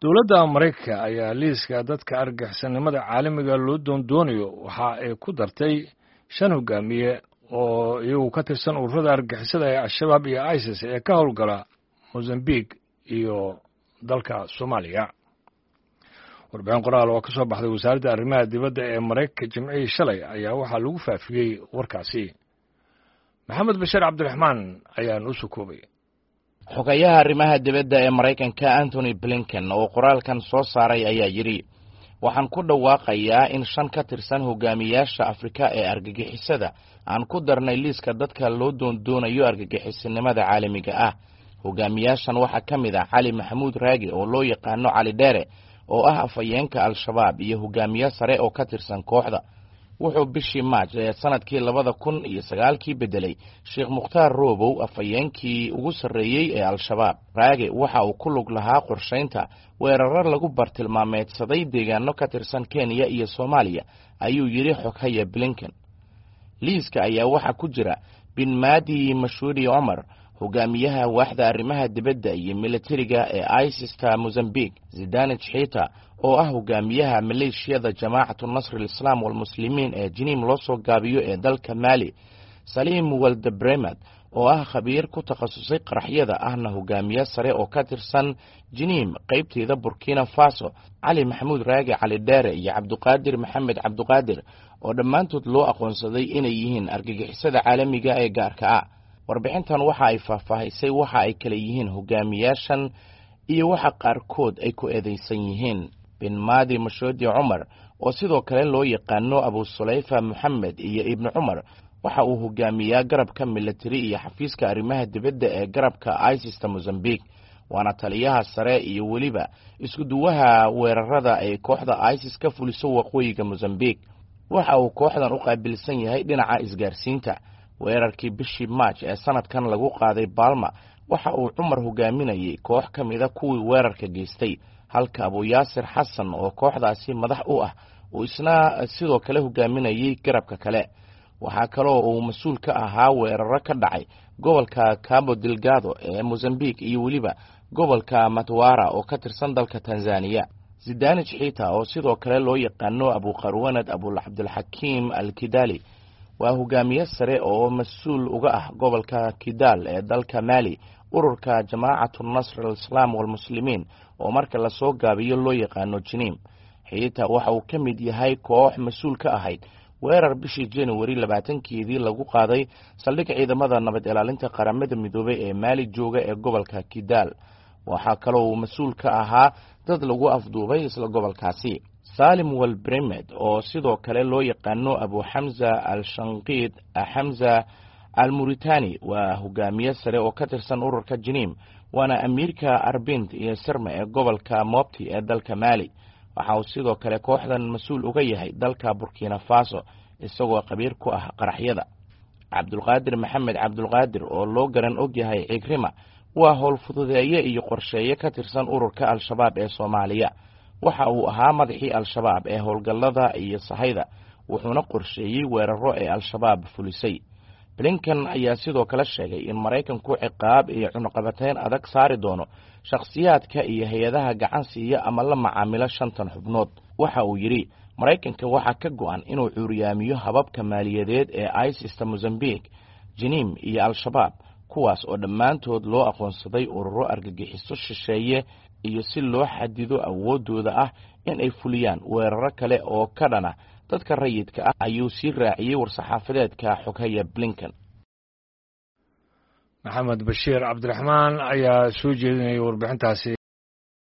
dowladda Mareykanka ayaa liiska dadka argagixisannimada caalamiga loo doondoonayo waxa ay ku dartay 5 hogaamiye oo iyagu ka tirsan ururada argagixisada ee Al-Shabaab iyo ISIS ee ka howlgala Mozambique iyo dalka Soomaaliya. warbixin qoraal oo ka soo baxday wasaaradda arrimaha dibadda ee Mareykanka Jimcihii shalay ayaa waxaa lagu faafiyey warkaasi. maxamed bashir cabdiraxmaan ayaa noo soo koobay. xogayaha arrimaha dibadda ee Mareykanka Anthony Blinken oo qoraalkan soo saaray ayaa yiri waxaan ku dhawaaqayaa in 5 ka tirsan hogaamiyaasha Afrika ee argagixisada aan ku darnay liiska dadka loo doondoonayo argagixisanimada caalamiga ah. hogaamiyaashan waxaa ka mid ah Cali Maxamuud Raagi oo loo yaqaano Cali Dheere oo ah afayeenka Al-Shabaab iyo hogaamiye sare oo ka tirsan kooxda. wuxuu bishii Maaj ee sanadkii 2009 bedelay Sheekh Mukhtaar Roobow afayeenkii ugu sarreeyay ee Al-Shabaab. Raage waxa uu ku lug lahaa qorsheynta weerar lagu bartilmaameedsaday deegaano ka tirsan Kenya iyo Soomaaliya, ayuu yiri xoghaye Blinken. liiska ayaa waxa ku jira bin Maadi Mashuudi Omar, hogaamiyaha waaxda arrimaha dibadda iyo militariga ee ISIS-ta Mozambique, Zidane Chita oo ah hogaamiyaha maleeshiyada Jamaacatu Nasr al-Islam wal Muslimiin ee Jinim loo soo gaabiyo ee dalka Mali, Salim Waldebremad oo ah khabiir ku takhasusay qaraxyada ahna hogaamiye sare oo ka tirsan Jinim qaybteeda Burkina Faso, Cali Maxamuud Raagi Cali Dheere iyo Cabduqaadir Maxamed Cabduqaadir oo dhammaantood loo aqoonsaday inay yihiin argagixisada caalamiga ee gaarka ah. warbixintan waxa ay faahfaahisay waxa ay kala yihiin hogaamiyaashan iyo waxa qaarkood ay ku eedeysan yihiin. bin Maadi Mashuudi Omar oo sidoo kale loo yaqaano Abu Sulayfa Muhammad iyo Ibn Umar waxa uu hogaamiyaa garabka military iyo xafiiska arrimaha dibadda ee garabka ISIS-ta Mozambique, waana taliyaha sare iyo weliba isku duwaha weerarada ay kooxda ISIS ka fuliso waqooyiga Mozambique. waxa uu kooxdan u qaabilsan yahay dhinaca isgaarsiinta. weerarkii bishii Maaj ee sanadkan lagu qaaday Balma waxa uu Umar hogaaminayay koox ka mid ah kuwii weerarka geystay, halka Abu Yaasir Xasan oo kooxdaasi madax u ah uu isna sidoo kale hogaaminayay garabka kale. waxaa kaloo uu mas'uul ka ahaa weeraro ka dhacay gobolka Cabo Delgado ee Mozambique iyo weliba gobolka Matwara oo ka tirsan dalka Tanzania. Zidane Chita oo sidoo kale loo yaqaano Abu Qarwanad Abu Abdulhakim Al-Kidali waa hogaamiye sare oo mas'uul uga ah gobolka Kidal ee dalka Mali, ururka Jamaacatu Nasr al-Islam wal Muslimiin oo marka la soo gaabiyo loo yaqaano Jinim. Xita waxa uu ka mid yahay koox mas'uul ka ahayd weerar bishii January 20keedii lagu qaaday saldhig ciidamada nabad ilaalinta qaramada midoobay ee Mali jooga ee gobolka Kidal. waxa kaloo uu mas'uul ka ahaa dad lagu afduubay isla gobolkaasi. Salim Waldebremad oo sidoo kale loo yaqaano Abu Hamza al-Shanqid Hamza al-Muritani waa hogaamiye sare oo ka tirsan ururka Jinim, waana amiirka Arbind iyo Sirma ee gobolka Mopti ee dalka Mali. waxa uu sidoo kale kooxdan mas'uul uga yahay dalka Burkina Faso isagoo qabiir ku ah qaraxyada. Cabdulqaadir Maxamed Cabduqaadir oo loo garan og yahay Cikrima waa howl fududeeye iyo qorsheeye ka tirsan ururka Al-Shabaab ee Soomaaliya. waxa uu ahaa madaxii Al-Shabaab ee howlgallada iyo sahayda, wuxuuna qorsheeyay weeraro ee Al-Shabaab fulisay. Blinken ayaa sidoo kale sheegay in Mareykanku ciqaab iyo cunaqabatayn adag saari doono shakhsiyaadka iyo hay'adaha gacan siiya ama la macaamila 5 xubnood. waxa uu yiri Mareykanka waxa ka go'an inuu cuuriyaamiyo hababka maaliyadeed ee ISIS-ta Mozambique, Jinim iyo Al-Shabaab, kuwaas oo dhammaantood loo aqoonsaday ururo argagixiso shisheeye iyo si loo xadido awoodooda ah in ay fuliyaan weeraro kale oo ka dhana dadka rayidka ah, ayuu sii raaciyay war-saxaafadeedka xoghaye Blinken. maxamed bashir cabdiraxmaan ayaa soo jeedinayay warbixintaasi.